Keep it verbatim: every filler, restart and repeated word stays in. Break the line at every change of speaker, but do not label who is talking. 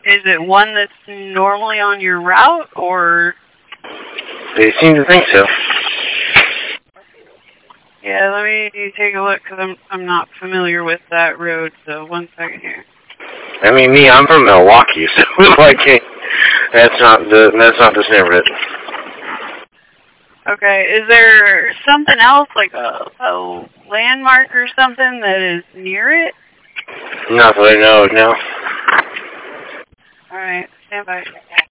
Is it one that's normally on your route, or?
They seem to think so.
Yeah, let me take a look, because I'm, I'm not familiar with that road, so one second here.
I mean, me, I'm from Milwaukee, so like, that's not the that's not this neighborhood.
Okay, is there something else, like a, a landmark or something that is near it?
Not that I know, no.
Alright, stand by.